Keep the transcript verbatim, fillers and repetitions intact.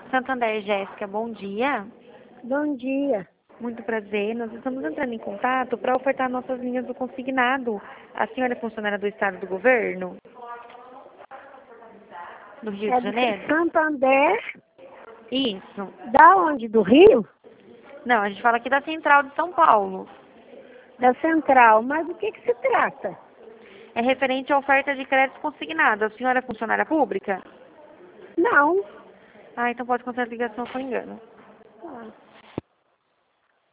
Santander, Jéssica, bom dia. Bom dia. Muito prazer. Nós estamos entrando em contato para ofertar nossas linhas do consignado. A senhora é funcionária do Estado do Governo? Do Rio É de de Janeiro? Santander, Isso. da onde? Do Rio? Não, a gente fala aqui da Central de São Paulo. Da Central. Mas o que que se trata? É referente à oferta de crédito consignado. A senhora é funcionária pública? Não. Ah, então pode considerar a ligação com engano. Ah.